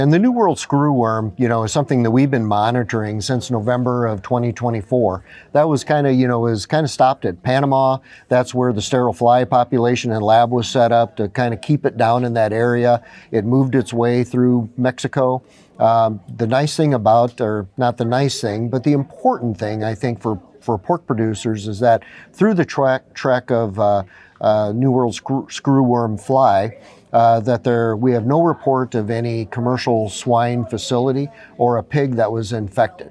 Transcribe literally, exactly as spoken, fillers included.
And the New World screwworm, you know, is something that we've been monitoring since November of twenty twenty-four. That was kind of, you know, was kind of stopped at Panama. That's where the sterile fly population and lab was set up to kind of keep it down in that area. It moved its way through Mexico. Um, the nice thing about, or not the nice thing, but the important thing, I think, for, for pork producers is that through the track, track of uh, uh, New World screw, screwworm fly, Uh, that there, we have no report of any commercial swine facility or a pig that was infected.